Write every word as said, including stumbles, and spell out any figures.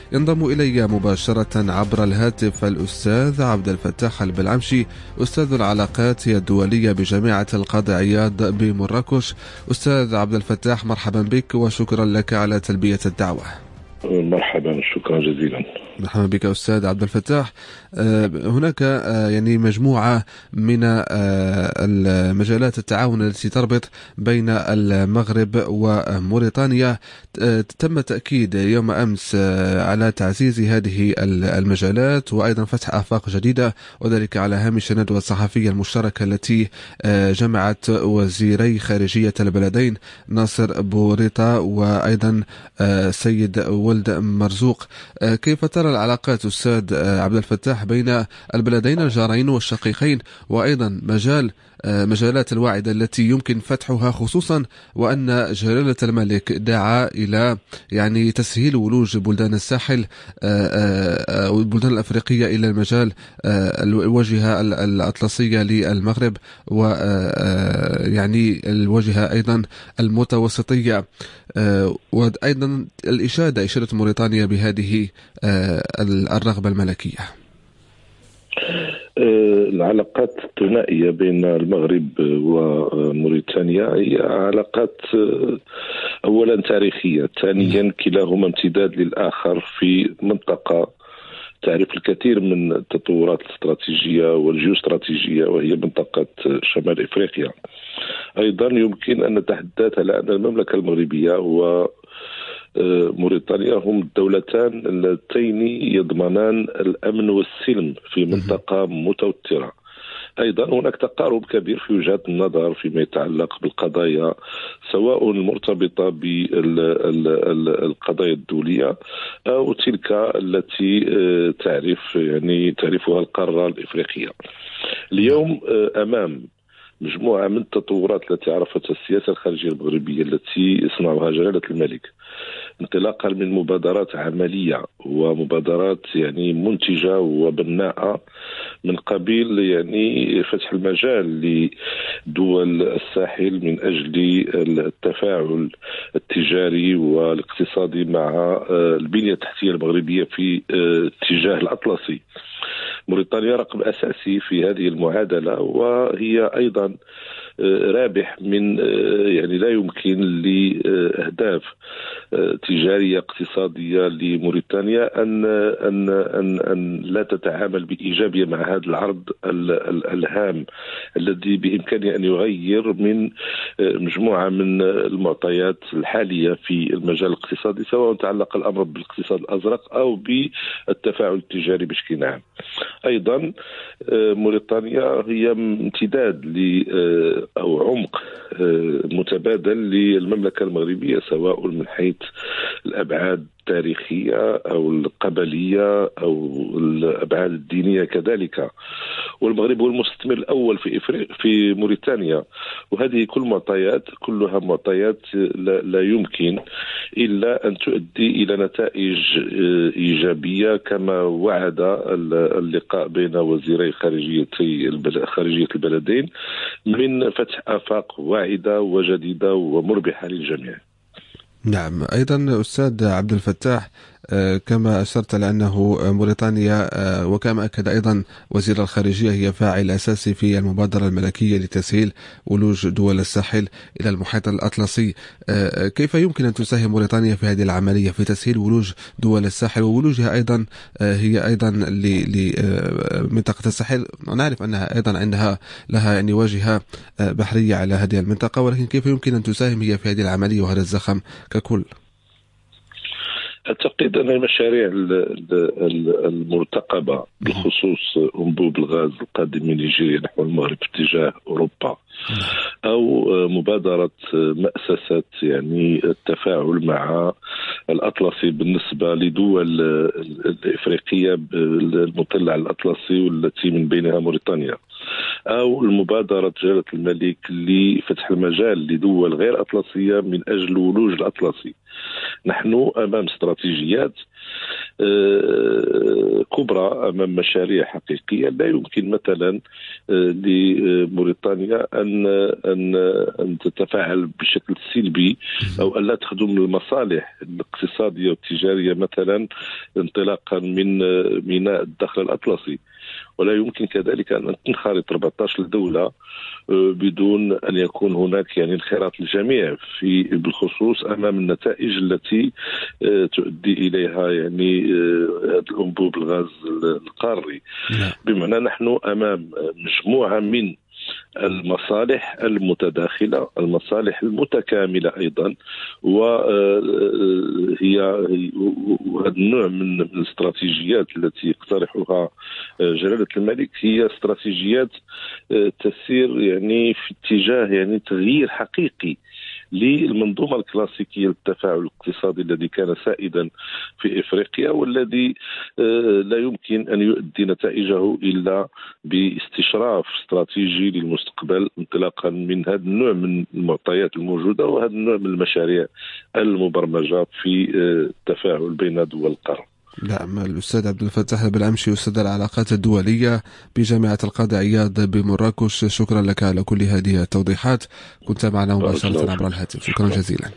ينضم إلي مباشرة عبر الهاتف الأستاذ عبد الفتاح البلعمشي، أستاذ العلاقات الدولية بجامعة القاضي عياض بمراكش. أستاذ عبد الفتاح، مرحبا بك وشكرا لك على تلبية الدعوة. مرحبا، شكرا جزيلا. مرحبا بك أستاذ عبد الفتاح. هناك يعني مجموعة من المجالات التعاون التي تربط بين المغرب وموريتانيا. تم تأكيد يوم أمس على تعزيز هذه المجالات وأيضا فتح آفاق جديدة، وذلك على هامش الندوة الصحفية المشتركة التي جمعت وزيري خارجية البلدين ناصر بوريطة وأيضا سيد ولد مرزوق. كيف ترى العلاقات أستاذ عبد الفتاح بين البلدين الجارين والشقيقين، وأيضا مجال مجالات الواعدة التي يمكن فتحها، خصوصا وأن جلالة الملك دعا إلى يعني تسهيل ولوج بلدان الساحل والبلدان الأفريقية إلى المجال الواجهة الأطلسية للمغرب، ويعني الواجهة أيضا المتوسطية، وأيضا الإشادة إشادة موريتانيا بهذه الرغبة الملكية. العلاقات الثنائية بين المغرب وموريتانيا هي علاقات أولا تاريخية، ثانيا كلاهما امتداد للآخر في منطقة تعرف الكثير من التطورات الاستراتيجية والجيوستراتيجية، وهي منطقة شمال إفريقيا. أيضا يمكن أن نتحدث على أن المملكة المغربية و موريتانيا هم الدولتان اللتين يضمنان الأمن والسلم في منطقة متوترة. أيضا هناك تقارب كبير في وجهات النظر فيما يتعلق بالقضايا، سواء المرتبطة بالقضايا الدولية أو تلك التي تعرف يعني تعرفها القارة الإفريقية. اليوم أمام مجموعة من التطورات التي عرفتها السياسة الخارجية المغربية التي يصنعها جلالة الملك، انطلاقا من مبادرات عملية ومبادرات يعني منتجة وبناءة من قبيل يعني فتح المجال لدول الساحل من أجل التفاعل التجاري والاقتصادي مع البنية التحتية المغربية في اتجاه الأطلسي. موريتانيا رقم أساسي في هذه المعادلة، وهي أيضا رابح من يعني لا يمكن لأهداف تجارية اقتصادية لموريتانيا أن أن أن أن لا تتعامل بإيجابية مع هذا العرض الهام الذي بإمكانه أن يغير من مجموعة من المعطيات الحالية في المجال الاقتصادي، سواء تعلق الأمر بالاقتصاد الأزرق أو بالتفاعل التجاري بشكل عام. أيضا موريتانيا هي امتداد ل أو عمق متبادل للمملكة المغربية، سواء من حيث الأبعاد التاريخية أو القبلية أو الأبعاد الدينية كذلك. والمغرب هو المستثمر الأول في إفريقيا في موريتانيا، وهذه كل معطيات كلها معطيات لا, لا يمكن إلا أن تؤدي إلى نتائج إيجابية، كما وعد اللقاء بين وزيري خارجية خارجية البلدين من فتح آفاق واعدة وجديدة ومربحة للجميع. نعم. أيضا أستاذ عبد الفتاح، كما أشرت لأنه موريتانيا وكما أكد أيضا وزير الخارجية هي فاعل أساسي في المبادرة الملكية لتسهيل ولوج دول الساحل إلى المحيط الأطلسي. كيف يمكن أن تساهم موريتانيا في هذه العملية في تسهيل ولوج دول الساحل وولوجها أيضا هي أيضا لمنطقة الساحل؟ نعرف أنها أيضا عندها لها يعني واجهة بحرية على هذه المنطقة، ولكن كيف يمكن أن تساهم هي في هذه العملية وهذا الزخم ككل؟ أعتقد أن المشاريع المرتقبة بخصوص أنبوب الغاز القادم من نيجيريا نحو المغرب في اتجاه أوروبا، أو مبادرة مؤسسة يعني التفاعل مع الأطلسي بالنسبة لدول الإفريقية المطلة على الأطلسي والتي من بينها موريتانيا، أو المبادرة جلالة الملك لفتح المجال لدول غير أطلسية من أجل ولوج الأطلسي. نحن أمام استراتيجيات كبرى أمام مشاريع حقيقية. لا يمكن مثلا لموريتانيا أن أن أن تتفاعل بشكل سلبي أو أن لا تخدم المصالح الاقتصادية والتجارية مثلا انطلاقا من ميناء الدخل الأطلسي، ولا يمكن كذلك أن تنخرط أربعة عشر دولة بدون أن يكون هناك يعني انخراط الجميع في بالخصوص أمام النتائج التي تؤدي إليها يعني الأنبوب الغاز القاري. بمعنى نحن أمام مجموعة من المصالح المتداخلة، المصالح المتكاملة أيضا، وهي هذا النوع من الاستراتيجيات التي يقترحها جلالة الملك هي استراتيجيات تسير يعني في اتجاه يعني تغيير حقيقي للمنظومة الكلاسيكية للتفاعل الاقتصادي الذي كان سائدا في إفريقيا، والذي لا يمكن أن يؤدي نتائجه إلا باستشراف استراتيجي للمستقبل انطلاقا من هذا النوع من المعطيات الموجودة وهذا النوع من المشاريع المبرمجة في التفاعل بين دول القارة. نعم، الأستاذ عبد الفتاح البلعمشي، أستاذ العلاقات الدولية بجامعة القاضي عياض بمراكش، شكرا لك على كل هذه التوضيحات. كنت معنا مباشرة عبر الهاتف، شكرا جزيلا.